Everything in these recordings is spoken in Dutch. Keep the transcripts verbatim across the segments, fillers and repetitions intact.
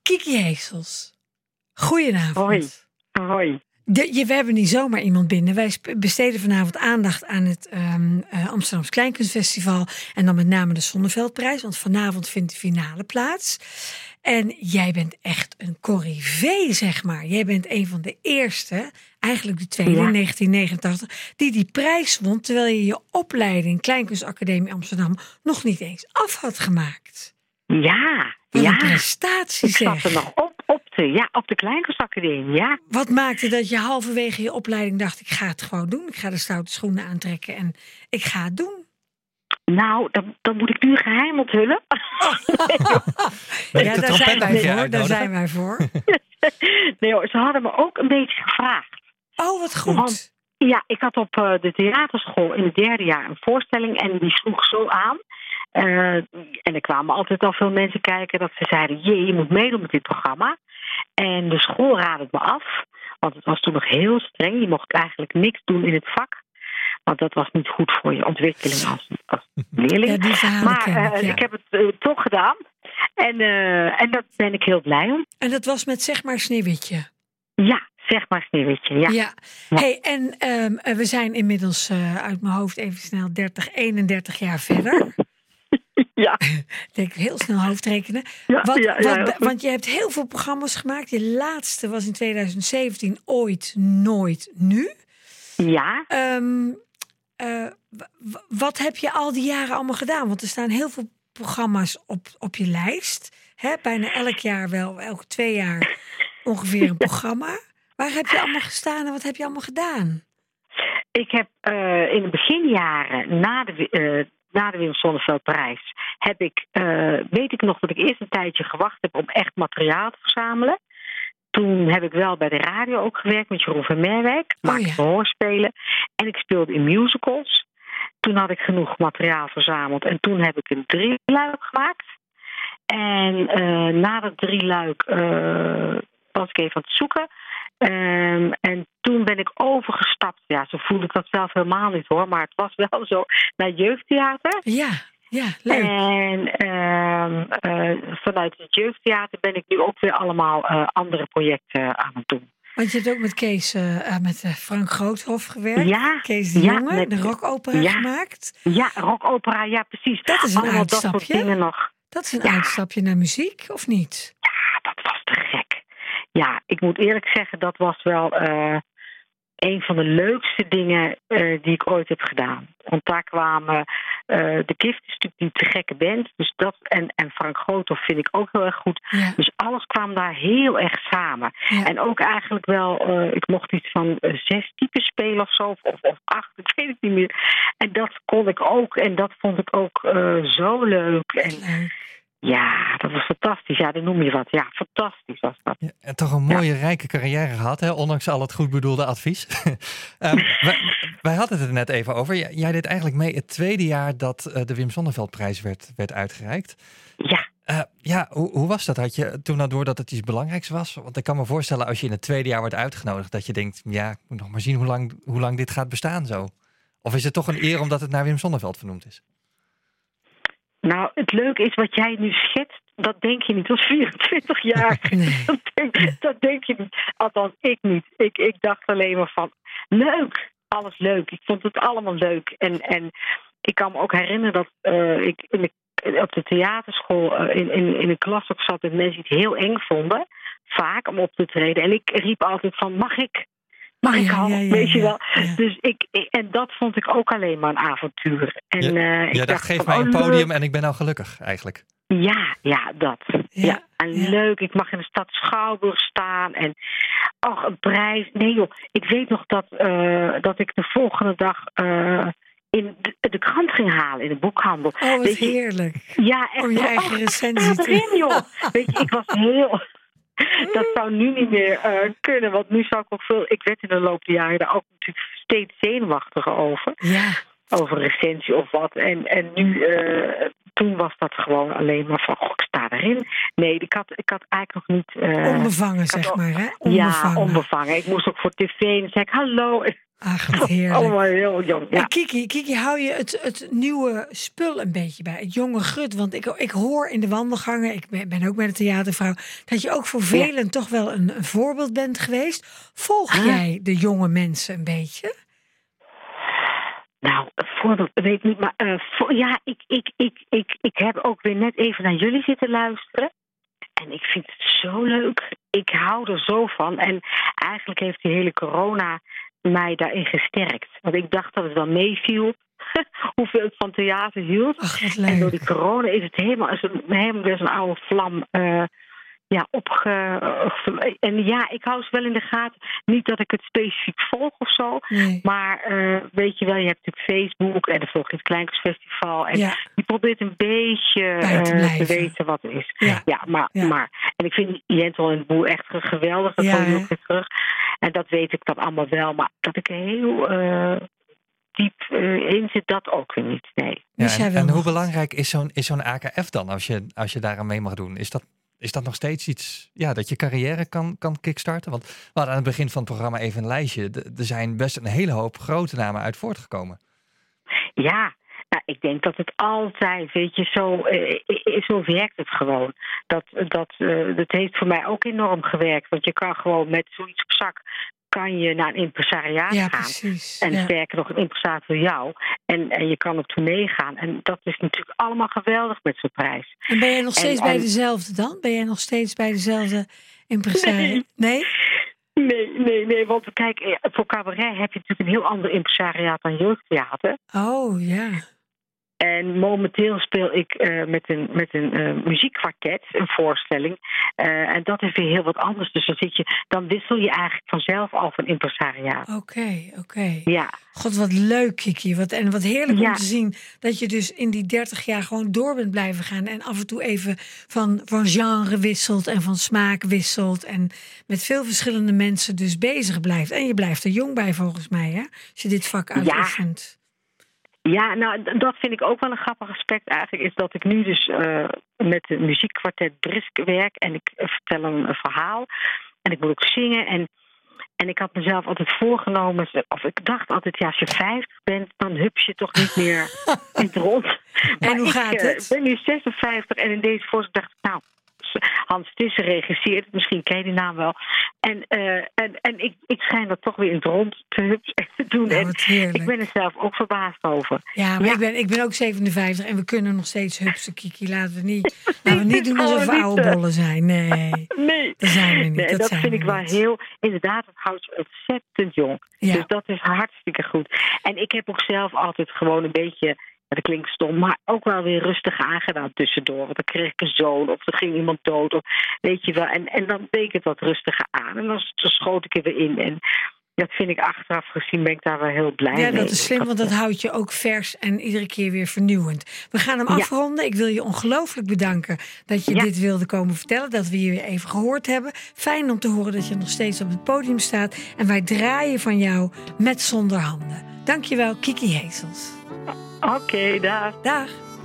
Kiki Heesels, goedenavond. Hoi. Hoi. De, je, we hebben niet zomaar iemand binnen. Wij sp- besteden vanavond aandacht aan het um, uh, Amsterdams Kleinkunstfestival. En dan met name de Zonneveldprijs. Want vanavond vindt de finale plaats. En jij bent echt een corrivee, zeg maar. Jij bent een van de eerste, eigenlijk de tweede ja. in negentien negenentachtig... die die prijs won, terwijl je je opleiding Kleinkunstacademie Amsterdam nog niet eens af had gemaakt. Ja, Wat ja. een prestatie, Ik zeg. zat er nog op, op de, ja, op de Kleinkunstacademie, ja. Wat maakte dat je halverwege je opleiding dacht, ik ga het gewoon doen. Ik ga de stoute schoenen aantrekken en ik ga het doen. Nou, dan, dan moet ik nu geheim onthullen. nee, ja, daar zijn wij voor. Daar zijn wij voor. Nee hoor, ze hadden me ook een beetje gevraagd. Oh, wat goed. Want, ja, ik had op uh, de theaterschool in het derde jaar een voorstelling en die sloeg zo aan. Uh, en er kwamen altijd al veel mensen kijken dat ze zeiden, jee, je moet meedoen met dit programma. En de school raadde het me af, want het was toen nog heel streng. Je mocht eigenlijk niks doen in het vak. Want dat was niet goed voor je ontwikkeling als, als leerling. Ja, maar uh, ik, ja. ik heb het uh, toch gedaan. En, uh, en daar ben ik heel blij om. En dat was met Zeg maar Sneeuwwitje. Ja, Zeg maar Sneeuwwitje, ja. ja. ja. Hey, en um, we zijn inmiddels uh, uit mijn hoofd even snel dertig, eenendertig jaar verder. Ja. Ik denk heel snel hoofdrekenen. Ja, wat, ja, ja, wat, want je hebt heel veel programma's gemaakt. Je laatste was in twintig zeventien Ooit, Nooit, Nu. Ja. Um, uh, w- wat heb je al die jaren allemaal gedaan? Want er staan heel veel programma's op, op je lijst. Hè? Bijna elk jaar wel, elke twee jaar ongeveer een programma. Waar heb je allemaal gestaan en wat heb je allemaal gedaan? Ik heb uh, in de beginjaren, na de, uh, na de Wim Sonneveldprijs, heb ik, uh, weet ik nog dat ik eerst een tijdje gewacht heb om echt materiaal te verzamelen. Toen heb ik wel bij de radio ook gewerkt met Jeroen van Merwijk. Maakte oh, ja. hoorspelen. En ik speelde in musicals. Toen had ik genoeg materiaal verzameld. En toen heb ik een drieluik gemaakt. En uh, na dat drieluik uh, was ik even aan het zoeken. Um, en toen ben ik overgestapt. Ja, zo voelde ik dat zelf helemaal niet hoor. Maar het was wel zo naar jeugdtheater. Ja. Ja, leuk. En uh, uh, vanuit het jeugdtheater ben ik nu ook weer allemaal uh, andere projecten aan het doen. Want je hebt ook met Kees, uh, met uh, Frank Groothoff gewerkt. Ja. Kees de ja, Jonge, met, de rockopera ja, gemaakt. Ja, rockopera, ja precies. Dat is een allemaal uitstapje. Dat soort dingen nog. Dat is een ja. uitstapje naar muziek, of niet? Ja, dat was te gek. Ja, ik moet eerlijk zeggen, dat was wel uh, een van de leukste dingen uh, die ik ooit heb gedaan. Want daar kwamen, uh, de Gift is natuurlijk die te gekke band. Dus dat, en, en Frank Groothoff vind ik ook heel erg goed. Ja. Dus alles kwam daar heel erg samen. Ja. En ook eigenlijk wel, uh, ik mocht iets van uh, zes typen spelen of zo. Of, of acht, ik weet het niet meer. En dat kon ik ook. En dat vond ik ook uh, zo leuk. En, leuk. Ja, dat was fantastisch. Ja, dan noem je wat. Ja, fantastisch was dat. Ja, en toch een mooie, ja. rijke carrière gehad, hè? Ondanks al het goed bedoelde advies. um, wij, wij hadden het er net even over. Jij, jij deed eigenlijk mee het tweede jaar dat uh, de Wim Sonneveldprijs werd, werd uitgereikt. Ja. Uh, ja, hoe, hoe was dat? Had je toen nou door dat het iets belangrijks was? Want ik kan me voorstellen, als je in het tweede jaar wordt uitgenodigd, dat je denkt, ja, ik moet nog maar zien hoe lang, hoe lang dit gaat bestaan zo. Of is het toch een eer omdat het naar Wim Sonneveld vernoemd is? Nou, het leuke is wat jij nu schetst, dat denk je niet. Dat was vierentwintig jaar. Nee. Dat, denk, dat denk je niet. Althans, ik niet. Ik, ik dacht alleen maar van, leuk. Alles leuk. Ik vond het allemaal leuk. En, en ik kan me ook herinneren dat uh, ik in de, op de theaterschool uh, in, in, in een klas ook zat en mensen het heel eng vonden. Vaak om op te treden. En ik riep altijd van, mag ik? Mag oh, ik ja, al? Ja, ja, weet je wel? Ja. Dus ik, ik, en dat vond ik ook alleen maar een avontuur. En, ja, uh, ik ja, dacht, geef van, mij een oh, podium leuk. en ik ben nou gelukkig eigenlijk. Ja, ja, dat. Ja, ja en ja. leuk. Ik mag in de stad Schouwburg staan. En, ach, een prijs. Nee joh, ik weet nog dat, uh, dat ik de volgende dag uh, in de, de krant ging halen, in de boekhandel. Oh, wat weet je, heerlijk. Ja, echt. Om je eigen recensie te erin, joh. Weet je, ik was heel... Dat zou nu niet meer uh, kunnen, want nu zou ik ook veel... Ik werd in de loop der jaren daar ook natuurlijk steeds zenuwachtiger over. Ja. Over recensie of wat. En, en nu, uh, toen was dat gewoon alleen maar van, oh, ik sta erin. Nee, ik had, ik had eigenlijk nog niet... Uh, onbevangen, zeg ook, maar, hè? Onbevangen. Ja, onbevangen. Ik moest ook voor tv en dan zei ik, hallo. Ach, wat heerlijk. Allemaal heel jong, ja. En Kiki, Kiki, hou je het, het nieuwe spul een beetje bij? Het jonge gut? Want ik, ik hoor in de wandelgangen, ik ben, ben ook met een theatervrouw, dat je ook voor velen ja. toch wel een, een voorbeeld bent geweest. Volg huh? jij de jonge mensen een beetje? Nou, voorbeeld, weet ik niet, maar uh, voor, ja, ik, ik, ik, ik, ik heb ook weer net even naar jullie zitten luisteren. En ik vind het zo leuk. Ik hou er zo van. En eigenlijk heeft die hele corona mij daarin gesterkt. Want ik dacht dat het wel meeviel. Hoeveel ik van theater hield. Ach, wat leuk. En door die corona is het helemaal, is het helemaal weer zo'n oude vlam uh, ja, opge... En ja, ik hou ze wel in de gaten. Niet dat ik het specifiek volg of zo. Nee. Maar uh, weet je wel, je hebt natuurlijk Facebook en dan volg je het Kleinkunstfestival. En ja. je probeert een beetje uh, te, te weten wat er is. Ja, ja, maar, ja. maar. En ik vind Jentel en het Boer echt geweldig. Dat ja, kom je ook weer terug. En dat weet ik dan allemaal wel. Maar dat ik heel uh, diep uh, in zit, dat ook weer niet. Nee. Ja, en, en hoe belangrijk is zo'n, is zo'n A K F dan als je, als je daaraan mee mag doen? Is dat... Is dat nog steeds iets ja, dat je carrière kan, kan kickstarten? Want we hadden aan het begin van het programma even een lijstje. Er zijn best een hele hoop grote namen uit voortgekomen. Ja, nou, ik denk dat het altijd, weet je, zo, uh, zo werkt het gewoon. Dat, dat, uh, dat heeft voor mij ook enorm gewerkt. Want je kan gewoon met zoiets op zak, kan je naar een impresariaat ja, gaan. Precies. En ja. sterker nog, een impresariaat voor jou. En, en je kan op tournee gaan. En dat is natuurlijk allemaal geweldig met zo'n prijs. En ben jij nog steeds en, bij en... dezelfde dan? Ben jij nog steeds bij dezelfde impresariaat? Nee. nee? Nee, nee, nee. Want kijk, voor cabaret heb je natuurlijk een heel ander impresariaat dan jeugdtheater. Oh, ja. En momenteel speel ik uh, met een, met een uh, muziekkwartet, een voorstelling. Uh, en dat is weer heel wat anders. Dus dan, zit je, dan wissel je eigenlijk vanzelf al van impresariaat. Oké, okay, oké. Okay. Ja. God, wat leuk, Kiki. Wat, en wat heerlijk ja. om te zien dat je dus in die dertig jaar gewoon door bent blijven gaan. En af en toe even van, van genre wisselt en van smaak wisselt. En met veel verschillende mensen dus bezig blijft. En je blijft er jong bij volgens mij, hè? Als je dit vak uitoefent. Ja. Ja, nou, dat vind ik ook wel een grappig aspect eigenlijk. Is dat ik nu dus uh, met de muziekkwartet Brisk werk. En ik uh, vertel een, een verhaal. En ik moet ook zingen. En, en ik had mezelf altijd voorgenomen. Of ik dacht altijd, ja, als je vijftig bent, dan hups je toch niet meer in het rond. En maar hoe ik gaat het? Uh, ben nu zesenvijftig en in deze voorstelling dacht ik, nou, Hans Tissen regisseert, misschien ken je die naam wel. En, uh, en, en ik, ik schijn dat toch weer in het rond te hups te doen. Ja, en ik ben er zelf ook verbaasd over. Ja, maar ja. Ik, ben, ik ben ook zevenenvijftig en we kunnen nog steeds hupsen, Kiki. Laten we niet, laten we niet doen alsof we oude bollen zijn. Nee, nee. dat zijn we niet. Nee, dat dat zijn vind we ik wel niet. heel... Inderdaad, het houdt je ontzettend jong. Ja. Dus dat is hartstikke goed. En ik heb ook zelf altijd gewoon een beetje... Dat klinkt stom, maar ook wel weer rustig aangedaan tussendoor. Want dan kreeg ik een zoon of er ging iemand dood. Of, weet je wel. En, en dan deed ik het wat rustiger aan. En dan, dan schoot ik er weer in. En dat vind ik achteraf gezien, ben ik daar wel heel blij mee. Ja, dat is slim, want dat houdt je ook vers en iedere keer weer vernieuwend. We gaan hem ja. afronden. Ik wil je ongelooflijk bedanken dat je ja. dit wilde komen vertellen. Dat we je weer even gehoord hebben. Fijn om te horen dat je nog steeds op het podium staat. En wij draaien van jou met Zonder Handen. Dankjewel, Kiki Heesels. Oké, okay, dag. Dag.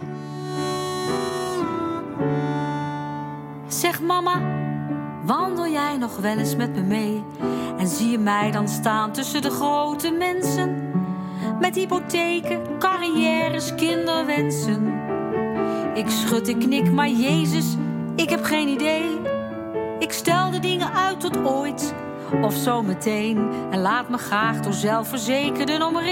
Zeg mama, wandel jij nog wel eens met me mee? En zie je mij dan staan tussen de grote mensen? Met hypotheken, carrières, kinderwensen. Ik schud, ik knik, maar Jezus, ik heb geen idee. Ik stel de dingen uit tot ooit, of zo meteen. En laat me graag door zelfverzekerden omringen.